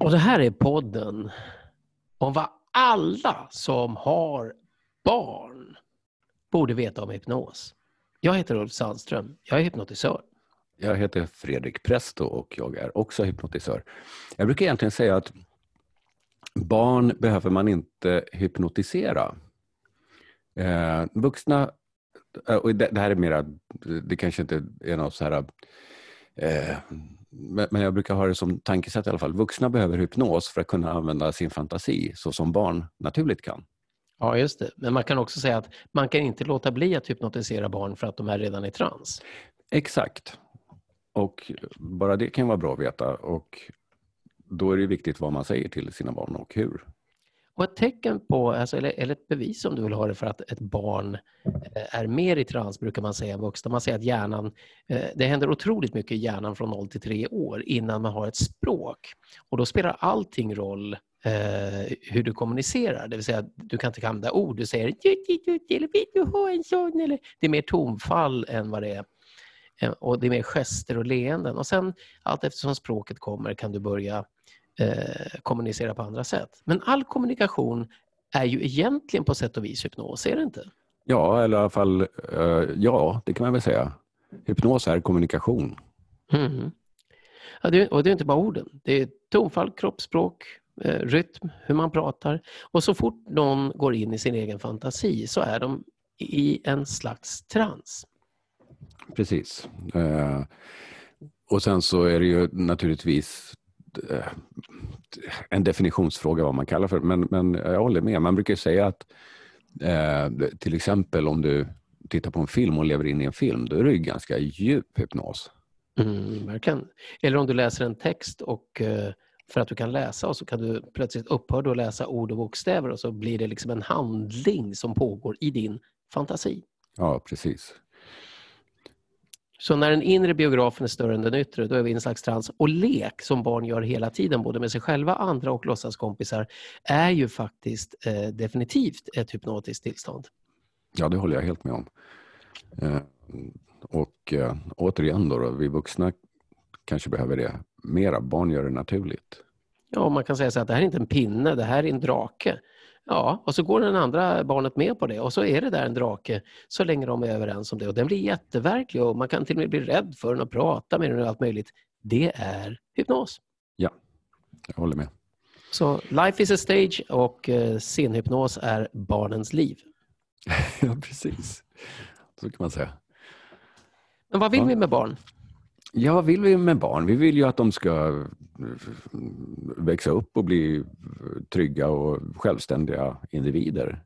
Och det här är podden om vad alla som har barn borde veta om hypnos. Jag heter Ulf Sandström, jag är hypnotisör. Jag heter Fredrik Presto och jag är också hypnotisör. Jag brukar egentligen säga att barn behöver man inte hypnotisera. Vuxna, och det här är mera, det kanske inte är något så här, men jag brukar ha det som tankesätt i alla fall. Vuxna behöver hypnos för att kunna använda sin fantasi så som barn naturligt kan. Ja, just det. Men man kan också säga att man kan inte låta bli att hypnotisera barn för att de är redan i trans. Exakt. Och bara det kan vara bra att veta. Och då är det viktigt vad man säger till sina barn och hur. Och ett tecken på, eller ett bevis om du vill ha det för att ett barn är mer i trans brukar man säga än vuxna. Man säger att hjärnan, det händer otroligt mycket i hjärnan från 0 till 3 år innan man har ett språk. Och då spelar allting roll hur du kommunicerar. Det vill säga du kan inte använda ord. Du säger eller vill du ha en sån? Eller, det är mer tonfall än vad det är. Och det är mer gester och leenden. Och sen allt eftersom språket kommer kan du börja kommunicera på andra sätt. Men all kommunikation är ju egentligen på sätt och vis hypnos, är det inte? Ja, eller i alla fall, ja, det kan man väl säga. Hypnos är kommunikation. Mm. Ja, och det är inte bara orden. Det är tonfall, kroppsspråk, rytm, hur man pratar. Och så fort någon går in i sin egen fantasi så är de i en slags trans. Precis. Och sen så är det ju naturligtvis en definitionsfråga vad man kallar för. Men jag håller med. Man brukar säga att till exempel om du tittar på en film och lever in i en film, då är det ju ganska djup hypnos. Verkligen. Eller om du läser en text och för att du kan läsa och så kan du plötsligt upphöra att läsa ord och bokstäver och så blir det liksom en handling som pågår i din fantasi. Ja, precis. Så när den inre biografen är större än den yttre, då är vi i en slags trans. Och lek som barn gör hela tiden, både med sig själva, andra och låtsaskompisar, är ju faktiskt definitivt ett hypnotiskt tillstånd. Ja, det håller jag helt med om. Och återigen då, vi vuxna kanske behöver det mera. Barn gör det naturligt. Ja, man kan säga så att det här är inte en pinne, det här är en drake. Ja, och så går den andra barnet med på det och så är det där en drake så länge de är överens om det. Och den blir jätteverklig och man kan till och med bli rädd för den och prata med den och allt möjligt. Det är hypnos. Ja, jag håller med. Så life is a stage och scenhypnos är barnens liv. Ja, precis. Så kan man säga. Men vad vill vi med barn? Ja, vad vill vi med barn? Vi vill ju att de ska växa upp och bli trygga och självständiga individer.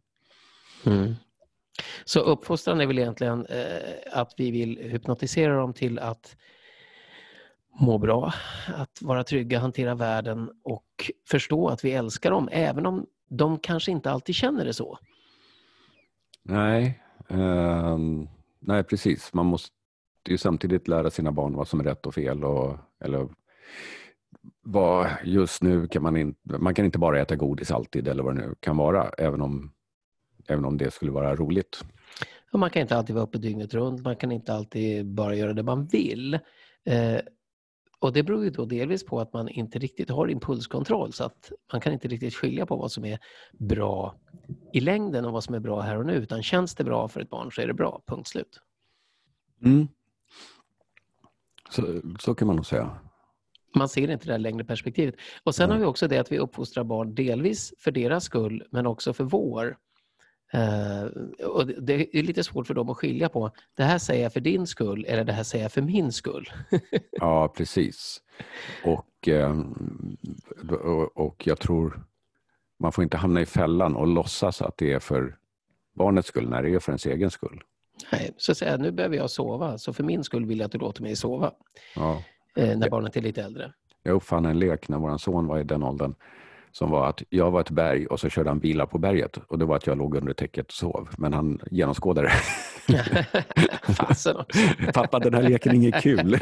Så uppfostran är väl egentligen att vi vill hypnotisera dem till att må bra, att vara trygga, hantera världen och förstå att vi älskar dem, även om de kanske inte alltid känner det så. Nej, precis. Man måste ju samtidigt lära sina barn vad som är rätt och fel eller vad just nu kan man kan inte bara äta godis alltid eller vad det nu kan vara, även om det skulle vara roligt. Och man kan inte alltid vara uppe dygnet runt, man kan inte alltid bara göra det man vill. Och det beror ju då delvis på att man inte riktigt har impulskontroll, så att man kan inte riktigt skilja på vad som är bra i längden och vad som är bra här och nu, utan känns det bra för ett barn så är det bra, punkt slut. Så kan man nog säga. Man ser inte det här längre perspektivet. Och sen har vi också det att vi uppfostrar barn delvis för deras skull men också för vår. Och det är lite svårt för dem att skilja på. Det här säger jag för din skull eller det här säger jag för min skull. Ja, precis. Och jag tror man får inte hamna i fällan och låtsas att det är för barnets skull när det är för ens egen skull. Nej, så säger jag, nu behöver jag sova. Så för min skull vill jag att du låter mig sova. Ja. När barnet är lite äldre. Jag uppfann en lek när vår son var i den åldern som var att jag var ett berg och så körde han bilar på berget. Och det var att jag låg under täcket och sov. Men han genomskådade det. Pappa, den här leken är inget kul.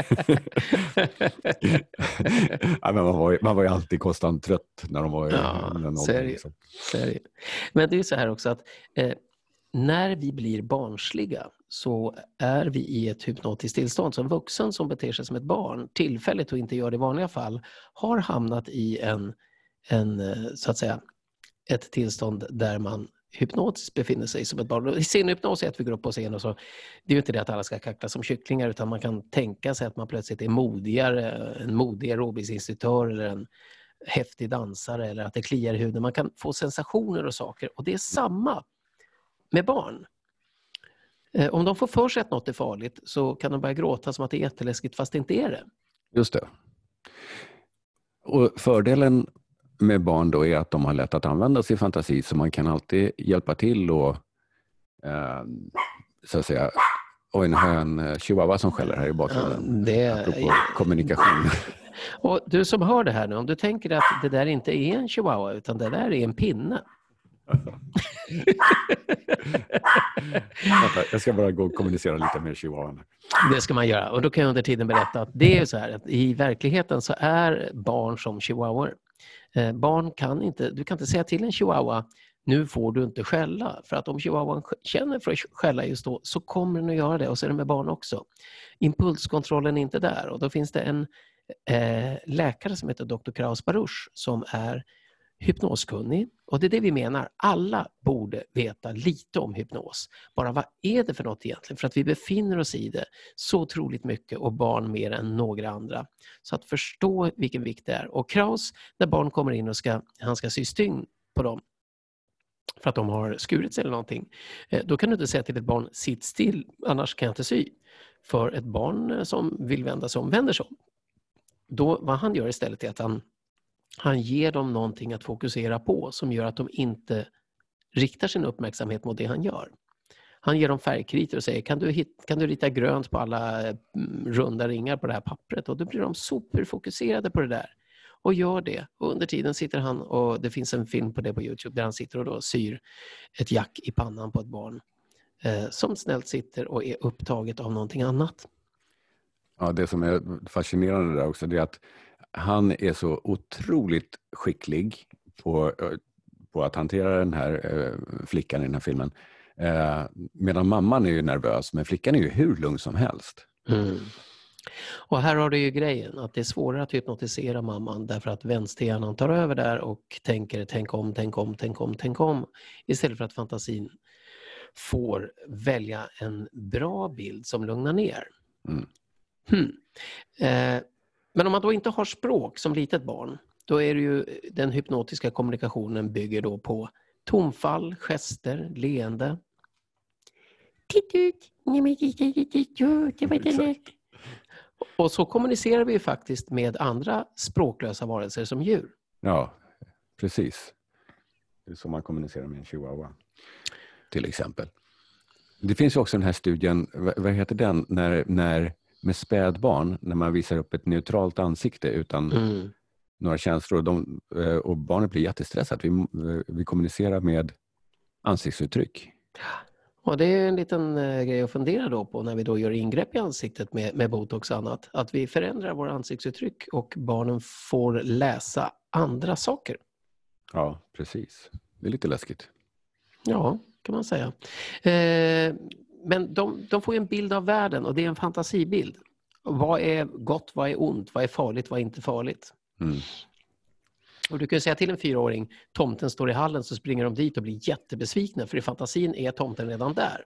Ja, men man var ju alltid konstant trött när de var i den åldern. Liksom. Men det är så här också att när vi blir barnsliga så är vi i ett hypnotiskt tillstånd. Som vuxen som beter sig som ett barn, tillfälligt och inte gör det i vanliga fall, har hamnat i en så att säga, ett tillstånd där man hypnotiskt befinner sig som ett barn. Scenhypnos är att vi går upp på scen och så. Det är ju inte det att alla ska kackla som kycklingar, utan man kan tänka sig att man plötsligt är modigare, en modig aerobicsinstruktör eller en häftig dansare, eller att det kliar i huden. Man kan få sensationer och saker, och det är samma med barn. Om de får för sig att något är farligt så kan de börja gråta som att det är jätteläskigt fast det inte är det. Just det. Och fördelen med barn då är att de har lätt att använda sin fantasi, så man kan alltid hjälpa till och så att säga, oj, nu har jag en chihuahua som skäller här i bakgrunden. Apropå kommunikation. Och du som hör det här nu, om du tänker att det där inte är en chihuahua utan det där är en pinne. Jag ska bara gå och kommunicera lite med chihuahuan. Det ska man göra, och då kan jag under tiden berätta att det är så här att i verkligheten så är barn som chihuahuor. Barn kan inte, du kan inte säga till en chihuahua, nu får du inte skälla, för att om chihuahuan känner för att skälla just då så kommer den att göra det, och så är det med barn också. Impulskontrollen är inte där, och då finns det en läkare som heter Dr. Kraus Baruch som är hypnoskunnig, och det är det vi menar. Alla borde veta lite om hypnos. Bara vad är det för något egentligen? För att vi befinner oss i det så otroligt mycket, och barn mer än några andra. Så att förstå vilken vikt det är. Och Kraus, när barn kommer in och han ska sy stygn på dem för att de har skurit sig eller någonting, då kan du inte säga till ett barn, sitt still, annars kan jag inte sy. För ett barn som vill vända sig om, vänder sig om. Då, vad han gör istället är att han ger dem någonting att fokusera på som gör att de inte riktar sin uppmärksamhet mot det han gör. Han ger dem färgkritor och säger, kan du rita grönt på alla runda ringar på det här pappret? Och då blir de superfokuserade på det där och gör det. Och under tiden sitter han, och det finns en film på det på YouTube där han sitter och då syr ett jack i pannan på ett barn som snällt sitter och är upptaget av någonting annat. Ja, det som är fascinerande där också, det är att han är så otroligt skicklig på att hantera den här flickan i den här filmen. Medan mamman är ju nervös, men flickan är ju hur lugn som helst. Mm. Och här har du ju grejen att det är svårare att hypnotisera mamman därför att vänsterhjärnan tar över där och tänker tänk om istället för att fantasin får välja en bra bild som lugnar ner. Men om man då inte har språk som litet barn, då är det ju den hypnotiska kommunikationen bygger då på tonfall, gester, leende. Och så kommunicerar vi ju faktiskt med andra språklösa varelser som djur. Ja, precis. Det är så man kommunicerar med en chihuahua, till exempel. Det finns ju också den här studien, vad heter den, när med spädbarn, när man visar upp ett neutralt ansikte utan några känslor, och barnet blir jättestressat. Vi kommunicerar med ansiktsuttryck. Och det är en liten grej att fundera då på när vi då gör ingrepp i ansiktet med botox och annat. Att vi förändrar våra ansiktsuttryck och barnen får läsa andra saker. Ja, precis. Det är lite läskigt. Ja, kan man säga. Men de får en bild av världen, och det är en fantasibild. Vad är gott, vad är ont, vad är farligt, vad är inte farligt? Och du kan säga till en 4-åring, tomten står i hallen, så springer de dit och blir jättebesvikna, för i fantasin är tomten redan där.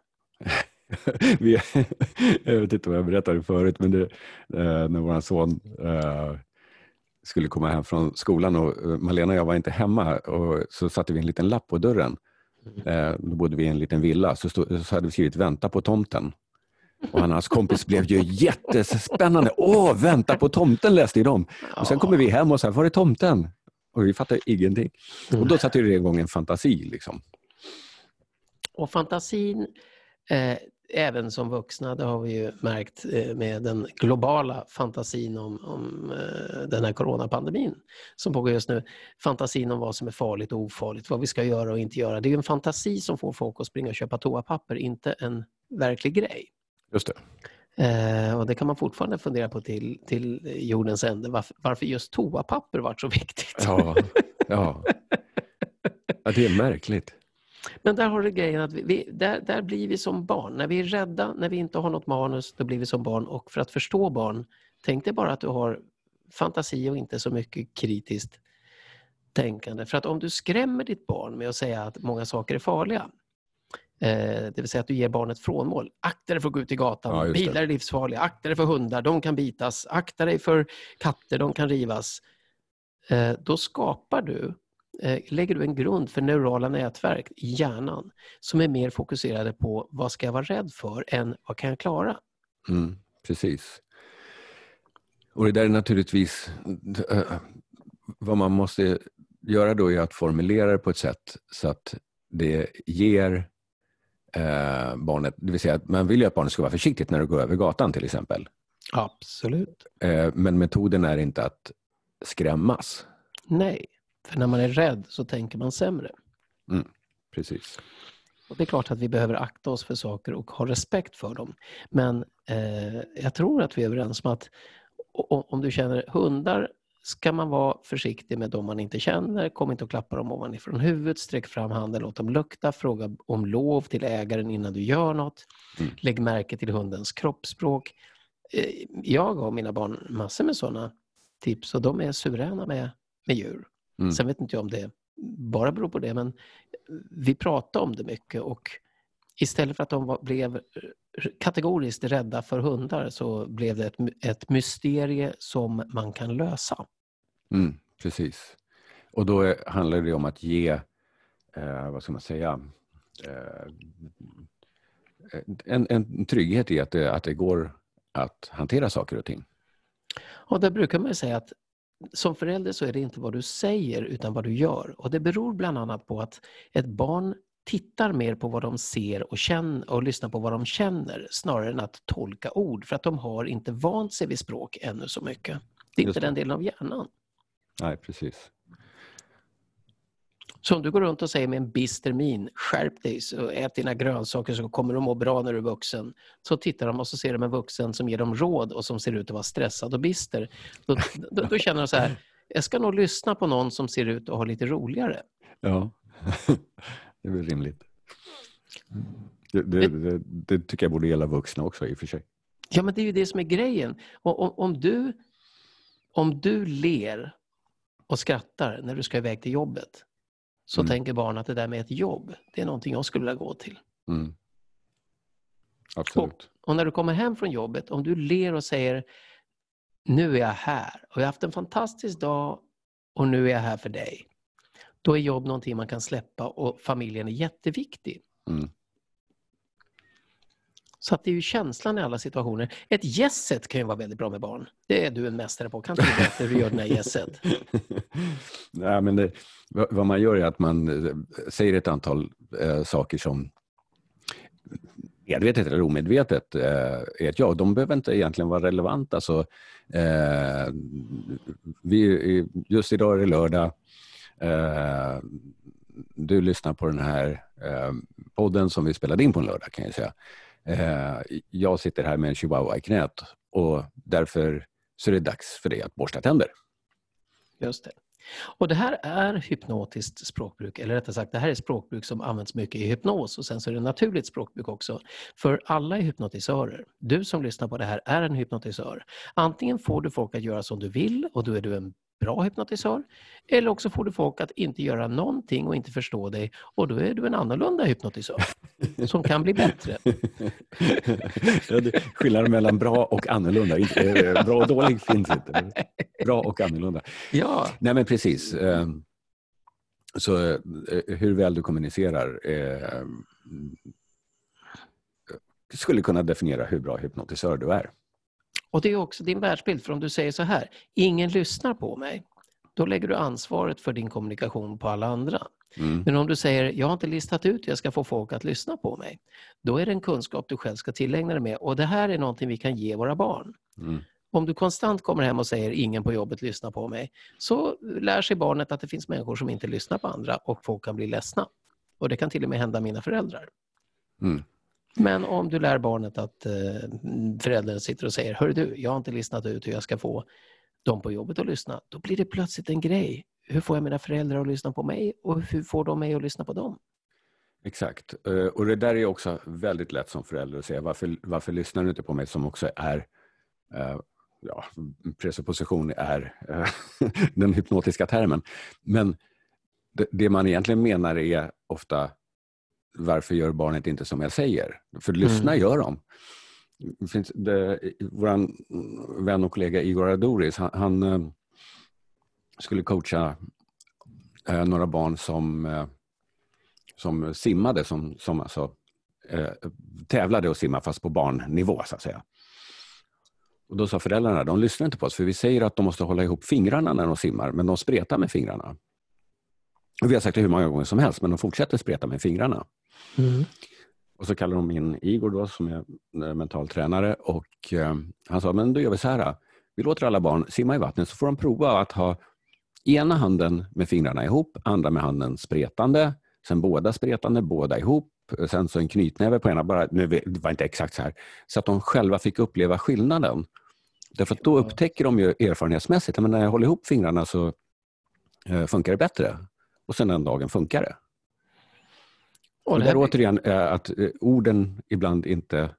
Jag vet inte vad jag berättade förut, men när vår son skulle komma hem från skolan och Malena och jag var inte hemma, och så satte vi en liten lapp på dörren. Då bodde vi i en liten villa, så hade vi skrivit vänta på tomten. Och hans kompis blev ju jättespännande. Vänta på tomten, läste de. Och sen kommer vi hem och så här, var är tomten? Och vi fattade ingenting. Och då satte det igång en fantasi liksom. Och fantasin, även som vuxna, det har vi ju märkt med den globala fantasin om den här coronapandemin som pågår just nu. Fantasin om vad som är farligt och ofarligt, vad vi ska göra och inte göra. Det är ju en fantasi som får folk att springa och köpa toapapper, inte en verklig grej. Just det. Och det kan man fortfarande fundera på till jordens ände. Varför just toapapper var så viktigt? Ja, det är märkligt. Men där har du grejen att där blir vi som barn. När vi är rädda, när vi inte har något manus, då blir vi som barn. Och för att förstå barn, tänk dig bara att du har fantasi och inte så mycket kritiskt. tänkande. För att om du skrämmer ditt barn med att säga att många saker är farliga, det vill säga att du ger barnet frånmål. Akta dig för att gå ut i gatan, bilar är livsfarliga, akta dig för hundar, de kan bitas, akta dig för katter, de kan rivas. Då lägger du en grund för neurala nätverk i hjärnan som är mer fokuserade på vad ska jag vara rädd för än vad kan jag klara. Precis. Och det där är naturligtvis vad man måste göra då är att formulera det på ett sätt så att det ger barnet, det vill säga att man vill ju att barnet ska vara försiktigt när du går över gatan till exempel. Absolut. Men metoden är inte att skrämmas. Nej, för när man är rädd så tänker man sämre. Precis. Och det är klart att vi behöver akta oss för saker och ha respekt för dem. Men jag tror att vi är överens om att om du känner hundar ska man vara försiktig med dem man inte känner. Kom inte att klappa dem ovanifrån huvudet. Sträck fram handen, låt dem lukta. Fråga om lov till ägaren innan du gör något. Lägg märke till hundens kroppsspråk. Jag och mina barn massor med sådana tips och de är suveräna med djur. Sen vet inte jag om det bara beror på det, men vi pratar om det mycket och istället för att de blev kategoriskt rädda för hundar så blev det ett mysterie som man kan lösa. Precis. Och då handlar det om att ge, vad ska man säga, en trygghet i att det går att hantera saker och ting. Och där brukar man säga att som förälder så är det inte vad du säger utan vad du gör. Och det beror bland annat på att ett barn tittar mer på vad de ser och känner och lyssnar på vad de känner snarare än att tolka ord. För att de har inte vant sig vid språk ännu så mycket. Det är inte den delen av hjärnan. Nej, precis. Så om du går runt och säger med en bister min, skärp dig och ät dina grönsaker så kommer de må bra när du är vuxen. Så tittar de och så ser de en vuxen som ger dem råd och som ser ut att vara stressad och bister. Då känner de så här, jag ska nog lyssna på någon som ser ut att ha lite roligare. Ja, det är väl rimligt. Det tycker jag borde gälla vuxna också i och för sig. Ja, men det är ju det som är grejen. Och om du ler och skrattar när du ska iväg till jobbet så tänker barn att det där med ett jobb, det är någonting jag skulle vilja gå till. Absolut. Och när du kommer hem från jobbet, om du ler och säger nu är jag här och jag har haft en fantastisk dag och nu är jag här för dig. Då är jobb någonting man kan släppa och familjen är jätteviktig. Så att det är ju känslan i alla situationer. Ett gässet kan ju vara väldigt bra med barn. Det är du en mästare på. Kan inte du berätta hur du gör den här gässet? Nej, men vad man gör är att man säger ett antal saker som medvetet eller omedvetet är ett ja. De behöver inte egentligen vara relevanta. Så, just idag är det lördag. Du lyssnar på den här podden som vi spelade in på en lördag kan jag säga. Jag sitter här med en chihuahua i knät och därför så är det dags för dig att borsta tänder. Just det. Och det här är hypnotiskt språkbruk, eller rättare sagt det här är språkbruk som används mycket i hypnos och sen så är det naturligt språkbruk också. För alla är hypnotisörer. Du som lyssnar på det här är en hypnotisör. Antingen får du folk att göra som du vill och då är du en bra hypnotisör. Eller också får du folk att inte göra någonting och inte förstå dig och då är du en annorlunda hypnotisör som kan bli bättre. Skillnaden mellan bra och annorlunda. Bra och dålig finns inte. Bra och annorlunda. Ja. Nej men precis. Så hur väl du kommunicerar skulle kunna definiera hur bra hypnotisör du är. Och det är också din världsbild, för om du säger så här, ingen lyssnar på mig, då lägger du ansvaret för din kommunikation på alla andra. Men om du säger, jag har inte listat ut hur jag ska få folk att lyssna på mig, då är det en kunskap du själv ska tillägna dig med. Och det här är någonting vi kan ge våra barn. Om du konstant kommer hem och säger, ingen på jobbet lyssnar på mig, så lär sig barnet att det finns människor som inte lyssnar på andra och folk kan bli ledsna. Och det kan till och med hända mina föräldrar. Men om du lär barnet att föräldern sitter och säger, hör du, jag har inte listat ut hur jag ska få dem på jobbet att lyssna, då blir det plötsligt en grej. Hur får jag mina föräldrar att lyssna på mig och hur får de mig att lyssna på dem? Exakt. Och det där är också väldigt lätt som förälder att säga, varför lyssnar du inte på mig, som också är presupposition är den hypnotiska termen. Men det man egentligen menar är ofta, varför gör barnet inte som jag säger? För lyssna gör de. Vår vän och kollega Igor Adoris, han skulle coacha några barn som simmade, som alltså tävlade att simma fast på barnnivå så att säga. Och då sa föräldrarna, de lyssnar inte på oss för vi säger att de måste hålla ihop fingrarna när de simmar, men de spretar med fingrarna. Och vi har sagt det hur många gånger som helst, men de fortsätter spreta med fingrarna. Och så kallar de in Igor då, som är mental tränare, och han sa, men då gör vi så här. Vi låter alla barn simma i vattnet, så får de prova att ha ena handen med fingrarna ihop, andra med handen spretande, sen båda spretande, båda ihop, sen så en knytnäve på ena, bara, nu det var inte exakt så här, så att de själva fick uppleva skillnaden. Därför att då upptäcker de ju erfarenhetsmässigt, men när jag håller ihop fingrarna så funkar det bättre. Och sen den dagen funkar det. Och där återigen att orden ibland inte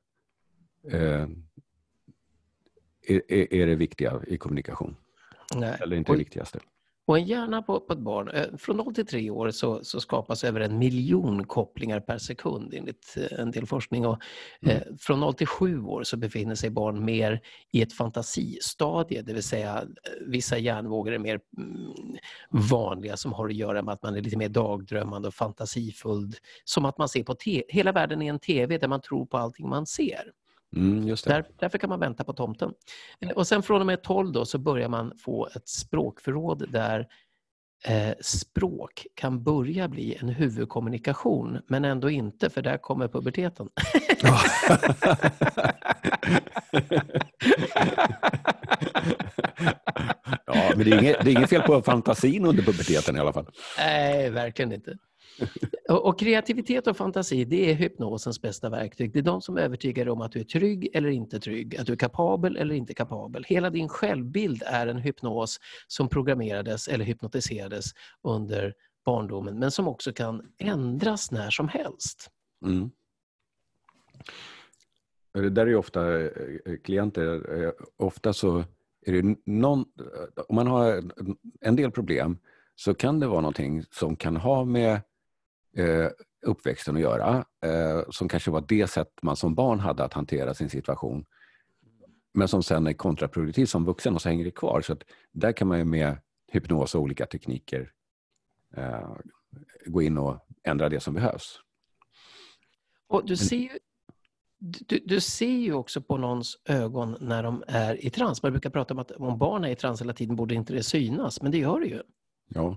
är det viktiga i kommunikation. Nej. Eller inte det viktigaste. Och en hjärna på ett barn, från 0 till 3 år så skapas över 1 miljon kopplingar per sekund enligt en del forskning. Och från 0 till 7 år så befinner sig barn mer i ett fantasistadie, det vill säga vissa hjärnvågor är mer vanliga som har att göra med att man är lite mer dagdrömmande och fantasifull. Som att man ser på hela världen i en tv där man tror på allting man ser. Just det. Därför kan man vänta på tomten. Och sen från och med 12 då så börjar man få ett språkförråd där språk kan börja bli en huvudkommunikation, men ändå inte, för där kommer puberteten. Ja, men det är inget fel på fantasin under puberteten i alla fall. Nej, verkligen inte. Och kreativitet och fantasi, det är hypnosens bästa verktyg. Det är de som övertygar om att du är trygg eller inte trygg, att du är kapabel eller inte kapabel. Hela din självbild är en hypnos som programmerades eller hypnotiserades under barndomen, men som också kan ändras när som helst. Det där är ju ofta klienter, ofta så är det om man har en del problem så kan det vara någonting som kan ha med uppväxten att göra, som kanske var det sätt man som barn hade att hantera sin situation, men som sen är kontraproduktiv som vuxen och så hänger det kvar. Så att där kan man ju med hypnos och olika tekniker gå in och ändra det som behövs. Och du ser ju också på någons ögon när de är i trans. Man brukar prata om att om barn är i trans hela tiden borde inte det synas, men det gör det ju. Ja.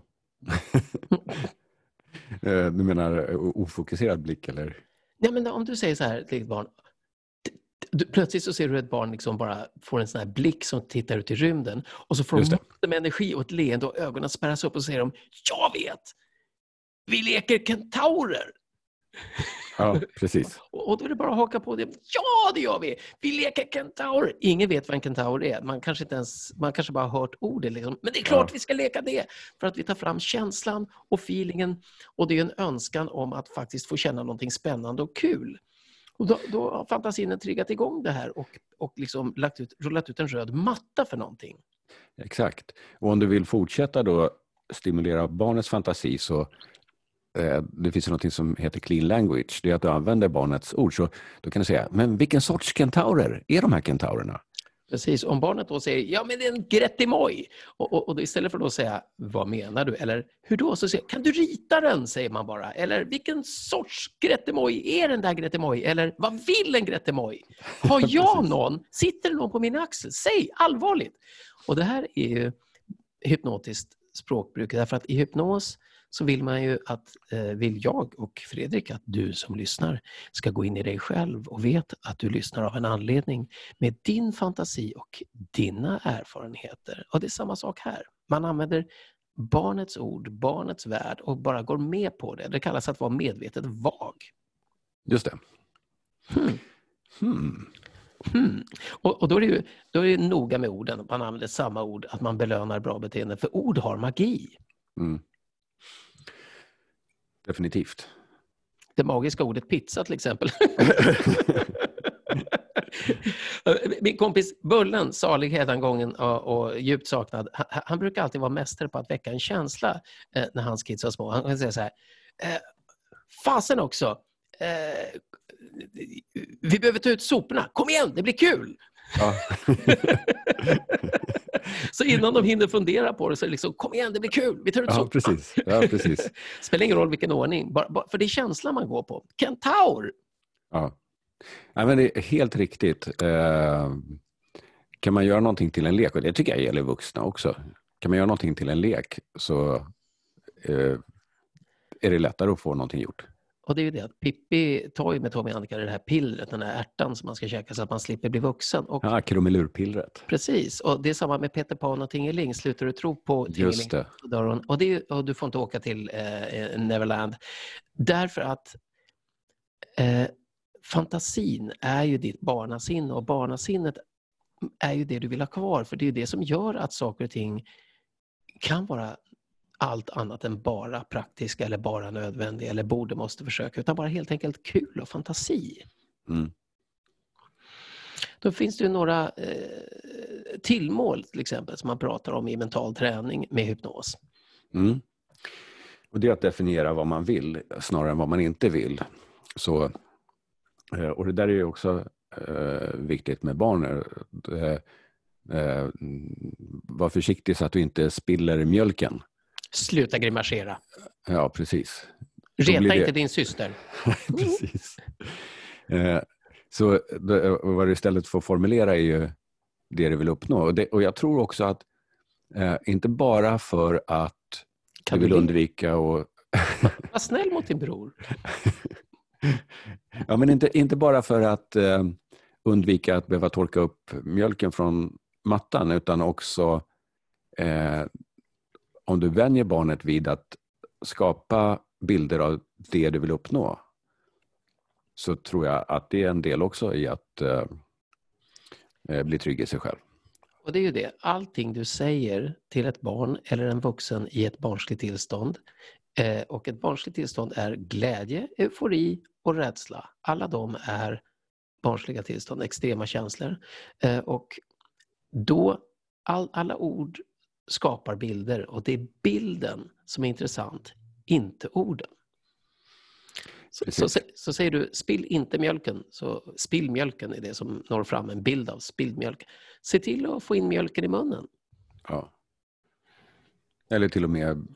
Du menar ofokuserad blick eller? Nej, men om du säger så här till ett barn, plötsligt så ser du ett barn liksom bara får en sån här blick som tittar ut i rymden, och så får de med energi och ett leende och ögonen spärras upp och säger de, jag vet, vi leker kentaurer. Ja, precis. Och då är det bara att haka på det. Ja, det gör vi. Vi leker kentaur. Ingen vet vad en kentaur är. Man kanske bara har hört ordet. Liksom. Men det är klart vi ska leka det. För att vi tar fram känslan och feelingen. Och det är en önskan om att faktiskt få känna någonting spännande och kul. Och då har fantasin triggat igång det här. Och liksom rullat ut en röd matta för någonting. Exakt. Och om du vill fortsätta då stimulera barnets fantasi så det finns något som heter clean language. Det är att du använder barnets ord. Så då kan du säga, men vilken sorts kentaurer är de här kentaurerna? Precis, om barnet då säger, ja men det är en grettimoj. Och istället för att säga, vad menar du? Eller hur då? Så säger, kan du rita den, säger man bara. Eller vilken sorts grettimoj är den där grettimoj? Eller vad vill en grettimoj? Har jag någon? Sitter någon på min axel? Säg, allvarligt. Och det här är ju hypnotiskt språkbruk. Därför att i hypnos så vill man ju vill jag och Fredrik att du som lyssnar ska gå in i dig själv och vet att du lyssnar av en anledning med din fantasi och dina erfarenheter. Och det är samma sak här. Man använder barnets ord, barnets värld och bara går med på det. Det kallas att vara medvetet vag. Just det. Och då är det noga med orden. Man använder samma ord, att man belönar bra beteende. För ord har magi. Definitivt. Det magiska ordet pizza till exempel. Min kompis Bullen, salig hädangången och djupt saknad, han brukar alltid vara mästare på att väcka en känsla när hans kids var små. Han kan säga så här, fasen också, vi behöver ta ut soporna, kom igen, det blir kul! Ja. Så innan de hinner fundera på det så är det liksom, kom igen, det blir kul, vi tar ut soporna. Precis. Ja, precis. Spelar ingen roll vilken ordning, bara, för det är känslan man går på. Kentaur! Ja. Ja, men det är helt riktigt. Kan man göra någonting till en lek, och det tycker jag gäller vuxna också. Kan man göra någonting till en lek så är det lättare att få någonting gjort. Och det är ju det att Pippi tar ju med Tommy och Annika det här pillret, den här ärtan som man ska käka så att man slipper bli vuxen. Och, ja, krumelurpillret. Precis, och det är samma med Peter Pan och Tingeling. Slutar du tro på Tingeling? Just det. Och du får inte åka till Neverland. Därför att fantasin är ju ditt barnasinne, och barnasinnet är ju det du vill ha kvar, för det är ju det som gör att saker och ting kan vara allt annat än bara praktiska eller bara nödvändiga eller borde måste försöka, utan bara helt enkelt kul och fantasi. Mm. Då finns det ju några tillmål till exempel som man pratar om i mental träning med hypnos. Mm. Och det är att definiera vad man vill snarare än vad man inte vill. Så, och det där är ju också viktigt med barn. Var försiktig så att du inte spiller mjölken. Sluta grimasera. Ja, precis. Reta inte din syster. Precis. Så vad du istället får formulera är ju det du vill uppnå. Och jag tror också att inte bara för att du vill undvika och... Var snäll mot din bror. Ja, men inte bara för att undvika att behöva torka upp mjölken från mattan, utan också om du vänjer barnet vid att skapa bilder av det du vill uppnå, så tror jag att det är en del också i att bli trygg i sig själv. Och det är ju det. Allting du säger till ett barn eller en vuxen i ett barnsligt tillstånd, och ett barnsligt tillstånd är glädje, eufori och rädsla. Alla de är barnsliga tillstånd, extrema känslor. Och då alla ord skapar bilder, och det är bilden som är intressant, inte orden. Så säger du, spill inte mjölken, så spill mjölken är det som når fram, en bild av spilld mjölk. Se till att få in mjölken i munnen. Ja. Eller till och med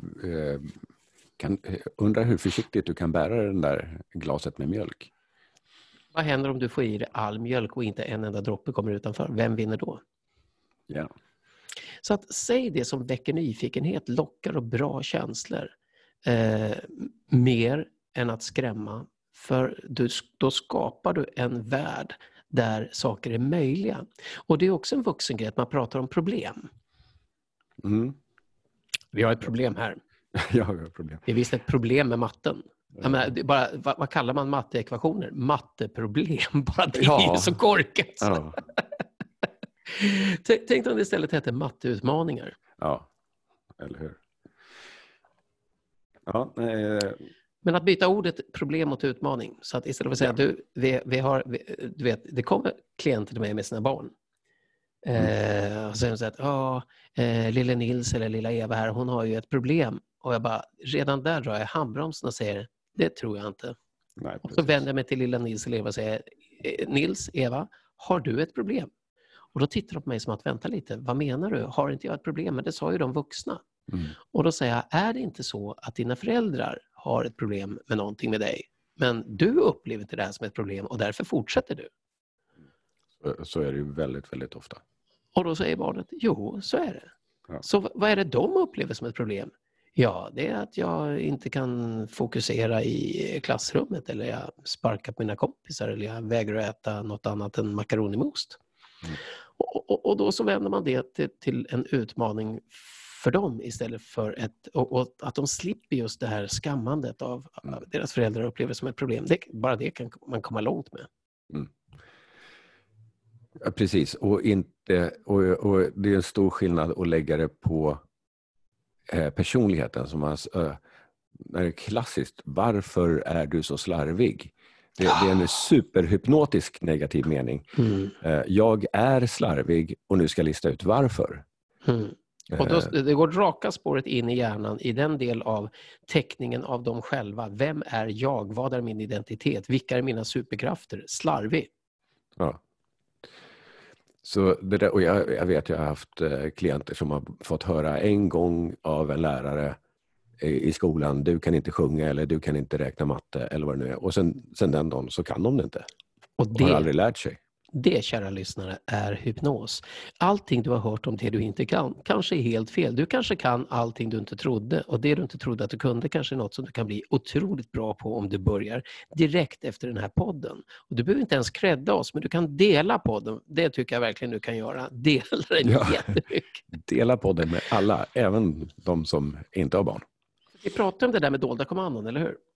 undra hur försiktigt du kan bära den där glaset med mjölk. Vad händer om du får i dig all mjölk och inte en enda droppe kommer utanför? Vem vinner då? Ja. Så att säg det som väcker nyfikenhet, lockar och bra känslor. Mer än att skrämma. För då skapar du en värld där saker är möjliga. Och det är också en vuxengrej att man pratar om problem. Mm. Vi har ett problem här. Ja, vi har ett problem. Det är visst ett problem med matten. Jag menar, vad kallar man matteekvationer? Matteproblem. Bara det är ju så korkat. Ja. Tänk om det istället hette matteutmaningar. Ja, eller hur? Ja, Men att byta ordet problem mot utmaning. Så att istället för att säga du vet, det kommer klienter till mig med sina barn. Och sen så att lilla Nils eller lilla Eva här, hon har ju ett problem. Och jag bara, redan där drar jag handbromsen och säger, det tror jag inte. Nej, och så vänder jag mig till lilla Nils eller Eva och säger, Nils, Eva, har du ett problem? Och då tittar de på mig som att, vänta lite, vad menar du? Har inte jag ett problem? Men det sa ju de vuxna. Mm. Och då säger jag, är det inte så att dina föräldrar har ett problem med någonting med dig? Men du upplever inte det här som ett problem och därför fortsätter du. Så är det ju väldigt, väldigt ofta. Och då säger barnet, jo, så är det. Ja. Så vad är det de upplever som ett problem? Ja, det är att jag inte kan fokusera i klassrummet, eller jag sparkar på mina kompisar, eller jag vägrar äta något annat än makaroni med ost. Mm. Och då så vänder man det till en utmaning för dem istället för och att de slipper just det här skammandet av deras föräldrar upplever som ett problem. Bara det kan man komma långt med. Mm. Ja, precis, och det är en stor skillnad att lägga det på personligheten som det är klassiskt. Varför är du så slarvig? Det är en superhypnotisk negativ mening. Jag är slarvig och nu ska jag lista ut varför. Och då, det går raka spåret in i hjärnan i den del av teckningen av dem själva. Vem är jag? Vad är min identitet? Vilka är mina superkrafter? Slarvig. Ja. Så det där, och jag vet, jag har haft klienter som har fått höra en gång av en lärare i skolan, du kan inte sjunga eller du kan inte räkna matte eller vad det nu är. Och sen den dagen så kan de det inte. Och har aldrig lärt sig. Det, kära lyssnare, är hypnos. Allting du har hört om det du inte kan kanske är helt fel. Du kanske kan allting du inte trodde, och det du inte trodde att du kunde kanske är något som du kan bli otroligt bra på om du börjar direkt efter den här podden. Och du behöver inte ens credda oss, men du kan dela podden. Det tycker jag verkligen du kan göra. Dela den jättemycket. Dela podden med alla, även de som inte har barn. Vi pratar om det där med dolda kommandon, eller hur?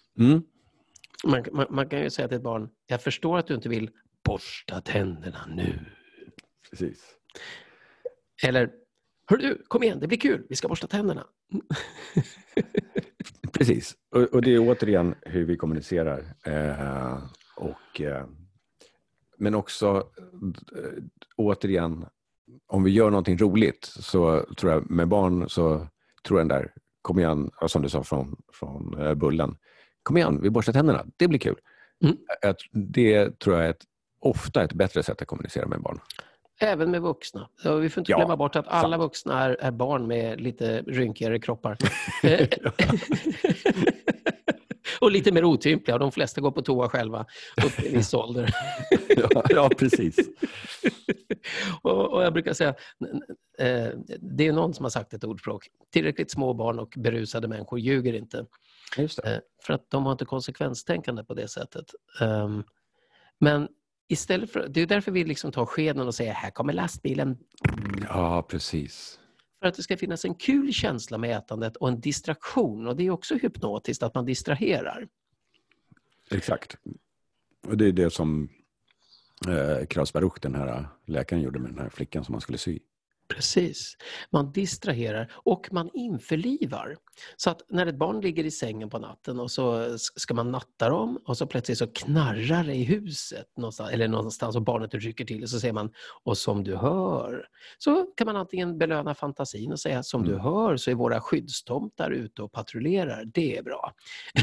Man kan ju säga till ett barn, jag förstår att du inte vill borsta tänderna nu. Precis. Eller, hör du, kom igen, det blir kul, vi ska borsta tänderna. Precis, och det är återigen hur vi kommunicerar. Men också återigen, om vi gör någonting roligt så tror jag med barn så tror jag den där, kom igen, som du sa från bullen, kom igen, vi borstar tänderna, det blir kul. Det tror jag är ofta ett bättre sätt att kommunicera med barn. Även med vuxna. Så vi får inte glömma bort att alla vuxna är barn med lite rynkigare kroppar. Och lite mer otympliga. De flesta går på toa själva upp i viss ålder. Ja, precis. Och jag brukar säga, det är någon som har sagt ett ordspråk. Tillräckligt små barn och berusade människor ljuger inte. Just det. För att de har inte konsekvenstänkande på det sättet. Men istället för, det är därför vi liksom tar skeden och säger, här kommer lastbilen. Ja, precis. För att det ska finnas en kul känsla med ätandet och en distraktion. Och det är också hypnotiskt att man distraherar. Exakt. Och det är det som Klaus Baruch, den här läkaren, gjorde med den här flickan som man skulle sy. Precis. Man distraherar och man införlivar. Så att när ett barn ligger i sängen på natten och så ska man natta dem och så plötsligt så knarrar det i huset någonstans och barnet rycker till och så säger man, och som du hör. Så kan man antingen belöna fantasin och säga, som du hör så är våra skyddstomtar ute och patrullerar. Det är bra.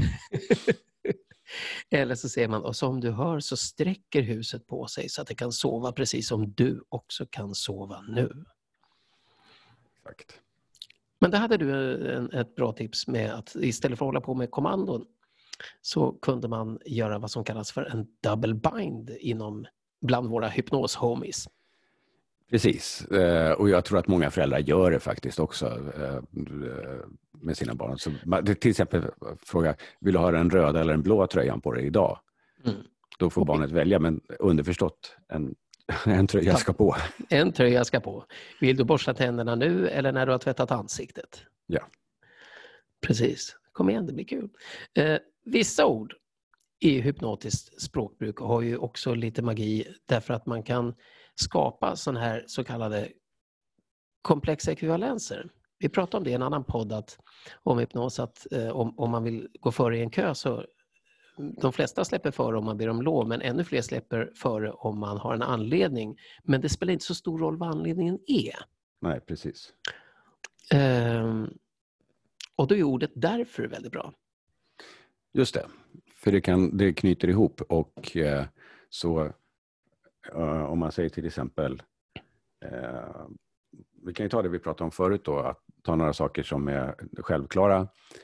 Eller så säger man, och som du hör så sträcker huset på sig så att det kan sova precis som du också kan sova nu. Exakt. Men där hade du ett bra tips med att istället för att hålla på med kommandon så kunde man göra vad som kallas för en double bind bland våra hypnos-homies. Precis, och jag tror att många föräldrar gör det faktiskt också med sina barn. Så, till exempel fråga, vill du ha en röd eller en blå tröjan på dig idag? Då får barnet välja, men underförstått en tröja ska på. En tröja ska på. Vill du borsta tänderna nu eller när du har tvättat ansiktet? Ja. Precis. Kom igen, det blir kul. Vissa ord i hypnotiskt språkbruk har ju också lite magi därför att man kan skapa sådana här så kallade komplexa ekvivalenser. Vi pratade om det i en annan podd om hypnos att om man vill gå före i en kö så de flesta släpper före om man ber om lov, men ännu fler släpper före om man har en anledning. Men det spelar inte så stor roll vad anledningen är. Nej, precis. Och då är ordet därför väldigt bra. Just det, för det knyter ihop och så om man säger till exempel vi kan ju ta det vi pratade om förut då, att ta några saker som är självklara.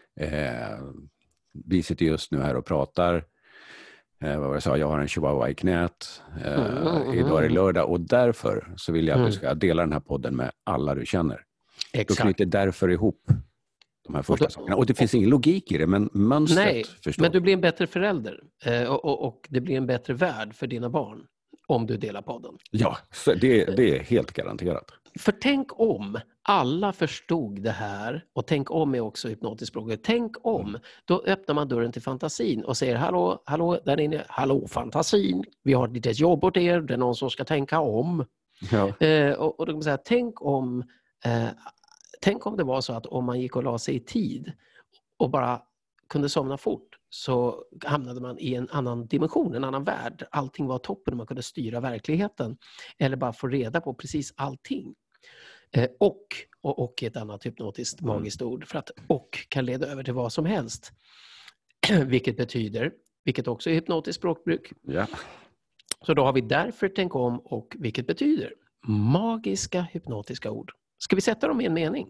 Vi sitter just nu här och pratar. Vad jag sa, jag har en chihuahua i knät. Idag är det lördag och därför så vill jag att du ska dela den här podden med alla du känner. Exakt. Då knyter därför ihop de här första sakerna. Och det finns ingen logik i det, men mönstret förstår. Men du blir en bättre förälder och det blir en bättre värld för dina barn om du delar podden. Ja, så det är helt garanterat. För tänk om alla förstod det här, och tänk om är också hypnotiskt språk. Tänk om, då öppnar man dörren till fantasin och säger hallå där inne, hallå fantasin, vi har ett litet jobb åt er, det är någon som ska tänka om. Ja. Och då kan man säga, tänk om det var så att om man gick och la sig i tid och bara kunde somna fort så hamnade man i en annan dimension, en annan värld. Allting var toppen och man kunde styra verkligheten. Eller bara få reda på precis allting. Och ett annat hypnotiskt magiskt ord. För att och kan leda över till vad som helst. Vilket också är hypnotiskt språkbruk. Ja. Så då har vi därför tänk om och vilket betyder. Magiska hypnotiska ord. Ska vi sätta dem i en mening?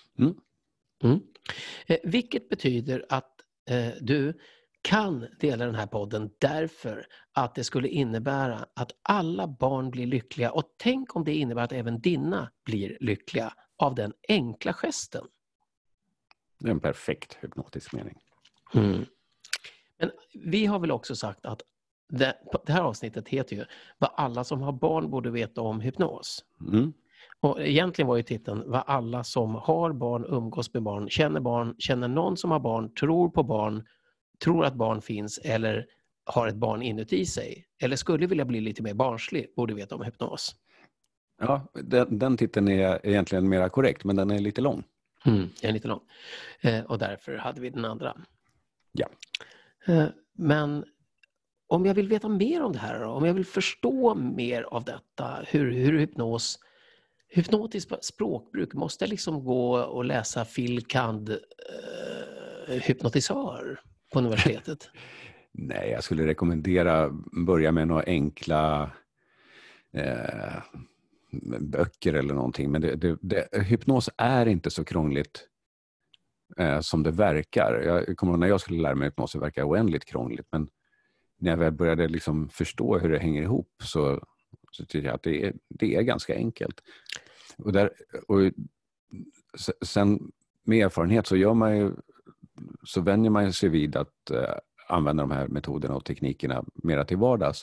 Vilket betyder att du kan dela den här podden därför att det skulle innebära att alla barn blir lyckliga. Och tänk om det innebär att även dina blir lyckliga av den enkla gesten. Det är en perfekt hypnotisk mening. Men vi har väl också sagt att det här avsnittet heter ju vad alla som har barn borde veta om hypnos. Och egentligen var ju titeln vad alla som har barn, umgås med barn, känner någon som har barn, tror på barn, tror att barn finns eller har ett barn inuti sig. Eller skulle vilja bli lite mer barnslig, borde veta om hypnos. Ja, den titeln är egentligen mera korrekt, men den är lite lång. Den är lite lång. Och därför hade vi den andra. Ja. Men om jag vill veta mer om det här då, om jag vill förstå mer av detta, hur hypnotiskt språkbruk, måste jag liksom gå och läsa fil. kand. Hypnotisör på universitetet? Nej, jag skulle rekommendera börja med några enkla böcker eller någonting. Men hypnos är inte så krångligt som det verkar. Jag kommer ihåg när jag skulle lära mig hypnos, det verkar oändligt krångligt. Men när jag väl började liksom förstå hur det hänger ihop så tycker jag att det är ganska enkelt. Och sen med erfarenhet så vänjer man sig vid att använda de här metoderna och teknikerna mera till vardags.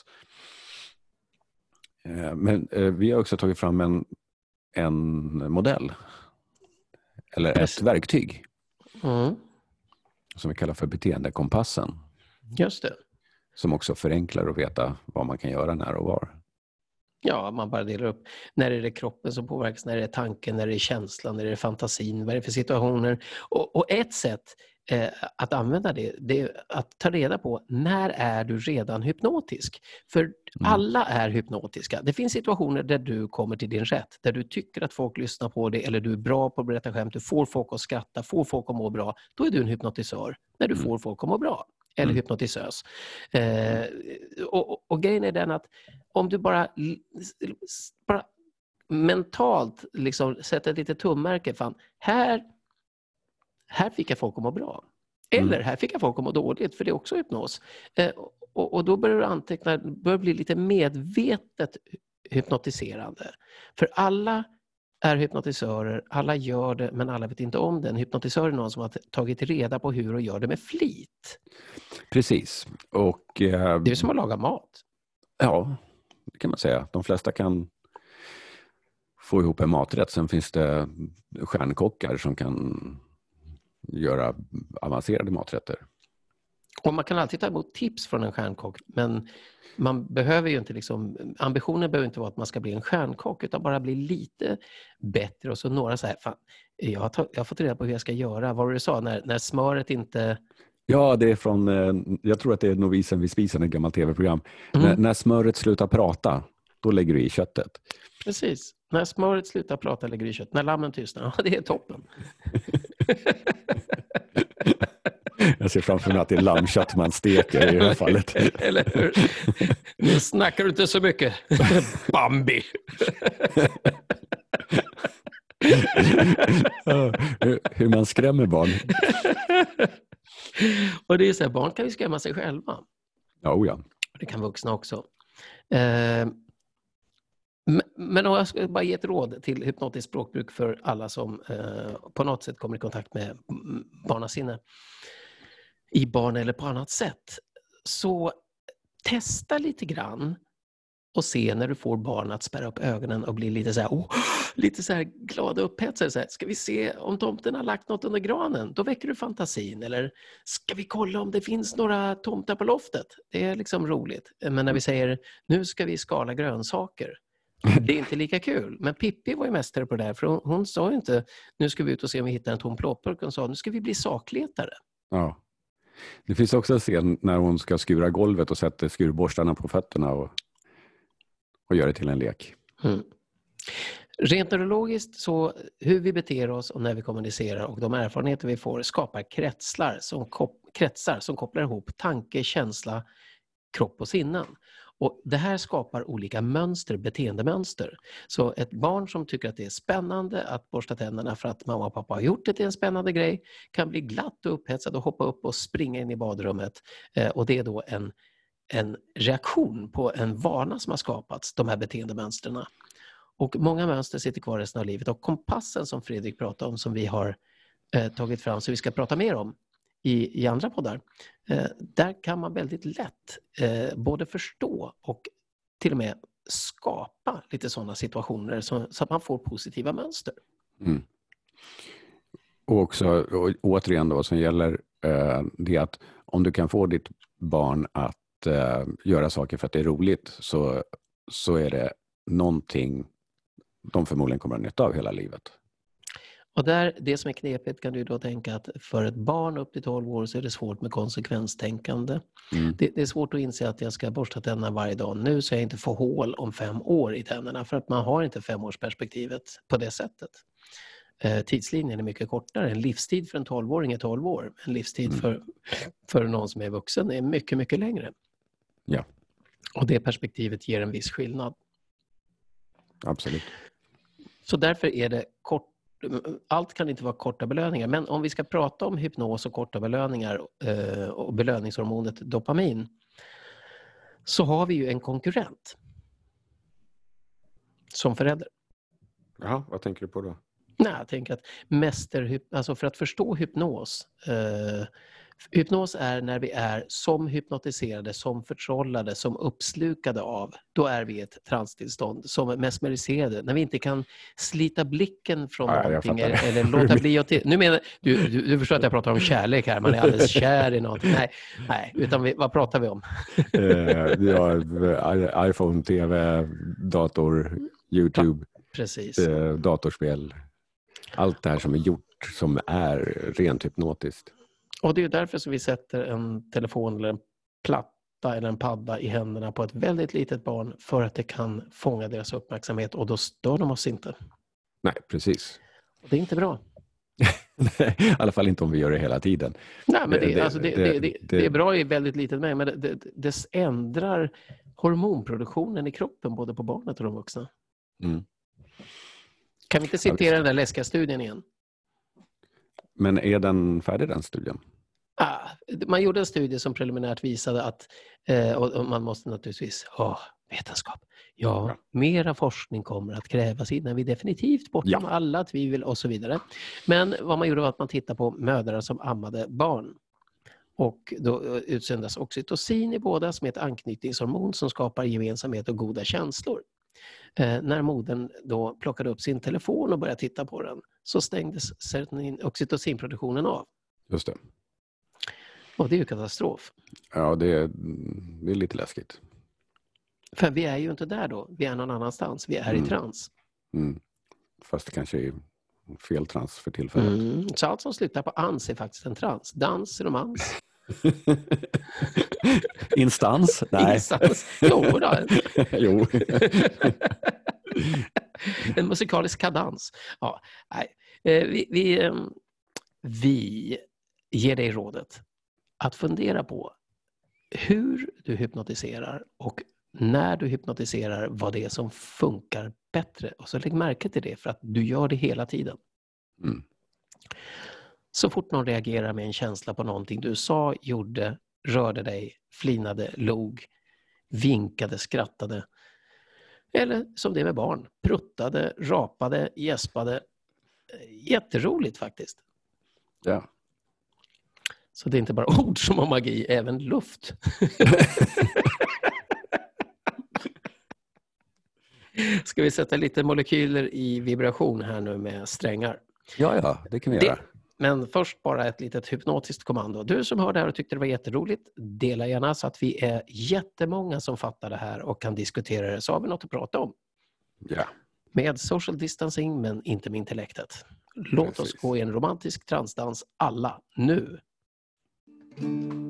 Men vi har också tagit fram en modell eller ett verktyg som vi kallar för beteendekompassen. Just det. Som också förenklar att veta vad man kan göra när och var. Ja, man bara delar upp. När är det kroppen som påverkas? När är det tanken? När är det känslan? När är det fantasin? Vad är det för situationer? Och ett sätt att använda det är att ta reda på när är du redan hypnotisk? För alla är hypnotiska. Det finns situationer där du kommer till din rätt. Där du tycker att folk lyssnar på dig eller du är bra på att berätta skämt. Du får folk att skratta, får folk att må bra. Då är du en hypnotisör. När du får folk att må bra. Eller hypnotisös. Och grejen är den att om du bara mentalt liksom sätter ett litet tummärke, fan, här fick jag folk att må bra. Eller här fick jag folk att må dåligt, för det är också hypnos. Och då börjar du anteckna, börjar bli lite medvetet hypnotiserande. För alla är hypnotisörer, alla gör det, men alla vet inte om det. En hypnotisör är någon som har tagit reda på hur och gör det med flit. Precis. Och, det är som att laga mat. Ja, det kan man säga. De flesta kan få ihop en maträtt. Sen finns det stjärnkockar som kan göra avancerade maträtter. Och man kan alltid ta emot tips från en stjärnkock, men man behöver ju inte ambitionen behöver inte vara att man ska bli en stjärnkock, utan bara bli lite bättre. Och så några så här, fan, jag har fått reda på hur jag ska göra. Vad var det du sa? När smöret inte... Ja, det är från, jag tror att det är Novisen vid spisen, ett gammalt tv-program. När smöret slutar prata, då lägger du i köttet. Precis. När smöret slutar prata lägger du i kött. När lammen tystnar, ja, det är toppen. Jag ser framför mig att det är lammkött man steker i det här fallet. Eller hur? Nu snackar du inte så mycket. Bambi. Hur man skrämmer barn. Och det är så här, barn kan ju skrämma sig själva. Ja. Det kan vuxna också. Men om jag ska bara ge ett råd till hypnotiskt språkbruk för alla som på något sätt kommer i kontakt med barnasinne i barn eller på annat sätt. Så testa lite grann och se när du får barn att spärra upp ögonen och bli lite så här glada och upphetsade. Så här, ska vi se om tomten har lagt något under granen? Då väcker du fantasin. Eller ska vi kolla om det finns några tomtar på loftet? Det är liksom roligt. Men när vi säger nu ska vi skala grönsaker, det är inte lika kul. Men Pippi var ju mästare på det där. För hon sa ju inte nu ska vi ut och se om vi hittar en tom plåtburk. Hon sa nu ska vi bli sakletare. Ja. Det finns också en scen när hon ska skura golvet och sätter skurborstarna på fötterna och gör det till en lek. Mm. Rent neurologiskt så hur vi beter oss och när vi kommunicerar och de erfarenheter vi får skapar kretsar som kopplar ihop tanke, känsla, kropp och sinnen. Och det här skapar olika mönster, beteendemönster. Så ett barn som tycker att det är spännande att borsta tänderna för att mamma och pappa har gjort det till en spännande grej kan bli glatt och upphetsad och hoppa upp och springa in i badrummet. Och det är då en reaktion på en vana som har skapats, de här beteendemönsterna. Och många mönster sitter kvar resten av livet. Och kompassen som Fredrik pratade om, som vi har tagit fram, så vi ska prata mer om i andra poddar. Där kan man väldigt lätt både förstå och till och med skapa lite sådana situationer så att man får positiva mönster. Mm. Och också, och återigen då, som gäller det att om du kan få ditt barn att göra saker för att det är roligt, så är det någonting de förmodligen kommer att ha nytta av hela livet. Och det som är knepigt kan du då tänka att för ett barn upp till 12 år så är det svårt med konsekvenstänkande. Mm. Det är svårt att inse att jag ska borsta tänderna varje dag nu så jag inte får hål om 5 år i tänderna, för att man har inte 5-årsperspektivet på det sättet. Tidslinjen är mycket kortare. En livstid för en 12-åring är 12 år. En livstid för någon som är vuxen är mycket, mycket längre. Ja. Och det perspektivet ger en viss skillnad. Absolut. Så därför är det allt kan inte vara korta belöningar. Men om vi ska prata om hypnos och korta belöningar och belöningshormonet dopamin, så har vi ju en konkurrent som förälder. Jaha, vad tänker du på då? Nej, jag tänker att alltså för att förstå hypnos. Hypnos är när vi är som hypnotiserade, som förtrollade, som uppslukade av. Då är vi i ett transtillstånd, som mesmeriserade. När vi inte kan slita blicken från någonting eller låta bli att... Nu menar du förstår att jag pratar om kärlek här. Man är alldeles kär i någonting. Nej, utan vad pratar vi om? iPhone, TV, dator, YouTube, precis. Datorspel. Allt det här som är gjort som är rent hypnotiskt. Och det är därför som vi sätter en telefon eller en platta eller en padda i händerna på ett väldigt litet barn, för att det kan fånga deras uppmärksamhet, och då stör de oss inte. Nej, precis. Det är inte bra. I alla fall inte om vi gör det hela tiden. Nej, men det är bra i väldigt litet mängd, men det ändrar hormonproduktionen i kroppen både på barnet och de vuxna. Mm. Kan vi inte citera den där läskiga studien igen? Men är den färdig, den studien? Man gjorde en studie som preliminärt visade att, och man måste naturligtvis vetenskap. Ja, mera forskning kommer att krävas innan vi definitivt bortom alla tvivel och så vidare. Men vad man gjorde var att man tittade på mödrar som ammade barn. Och då utsändas oxytocin i båda, som är ett anknytningshormon som skapar gemensamhet och goda känslor. När modern då plockade upp sin telefon och började titta på den, så stängdes oxytocinproduktionen av. Just det. Och det är ju katastrof. Ja, det är lite läskigt. För vi är ju inte där då. Vi är någon annanstans. Vi är i trans. Mm. Fast det kanske är fel trans för tillfället. Så allt som slutar på ans är faktiskt en trans. Dans, romans. Instans? Nej. Instans. Jo då. Jo. En musikalisk kadans. Ja, nej. Vi ger dig rådet att fundera på hur du hypnotiserar och när du hypnotiserar vad det är som funkar bättre. Och så lägg märke till det, för att du gör det hela tiden. Mm. Så fort någon reagerar med en känsla på någonting du sa, gjorde, rörde dig, flinade, log, vinkade, skrattade. Eller som det är med barn, pruttade, rapade, gäspade. Jätteroligt faktiskt. Ja. Så det är inte bara ord som har magi, även luft. Ska vi sätta lite molekyler i vibration här nu med strängar? Ja, det kan vi göra. Men först bara ett litet hypnotiskt kommando. Du som hör det här och tyckte det var jätteroligt, dela gärna så att vi är jättemånga som fattar det här och kan diskutera det, så har vi något att prata om. Ja. Med social distancing, men inte med intellektet. Låt oss gå i en romantisk transdans alla, nu. Hej.